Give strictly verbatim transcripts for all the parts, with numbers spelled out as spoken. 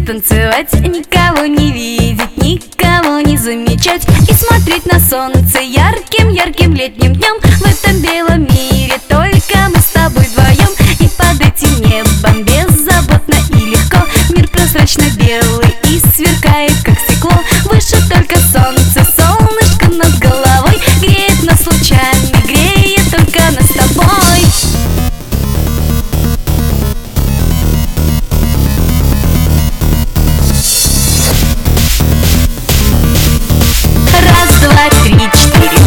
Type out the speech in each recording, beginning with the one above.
танцевать, никого не видеть, никого не замечать и смотреть на солнце ярким-ярким летним днем. В этом белом мире только мы с тобой вдвоем, и под этим небом беззаботно и легко. Мир прозрачно белый и сверкает, как стекло. Выше только солнце, солнышко над головой греет нас лучами, греет только нас с тобой. Раз, два, три, четыре.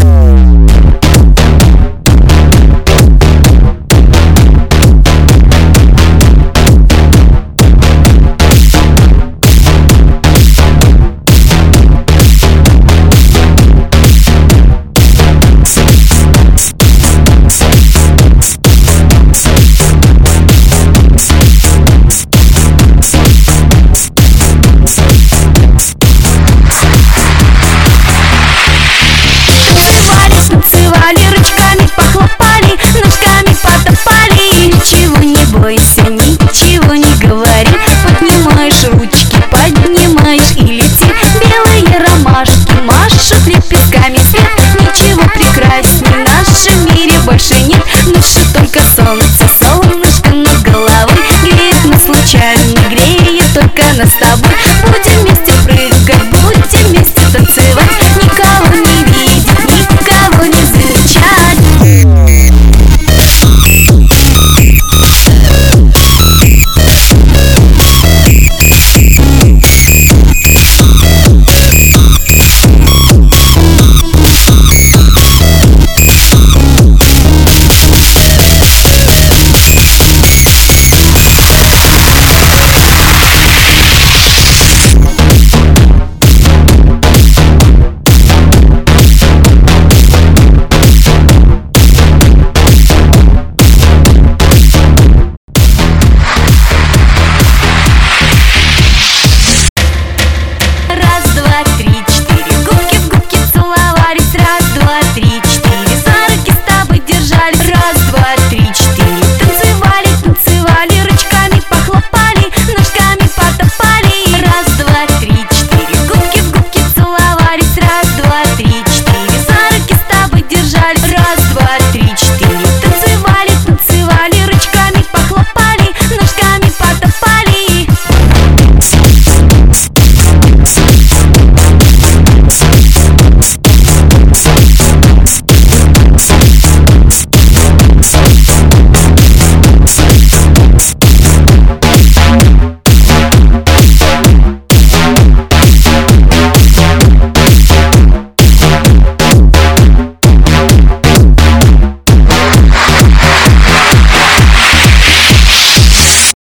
Бойся, ничего не говори, поднимаешь ручки, поднимаешь и лети. Белые ромашки машут лепестками свет. Ничего прекрасней в нашем мире больше нет. Лучше только солнце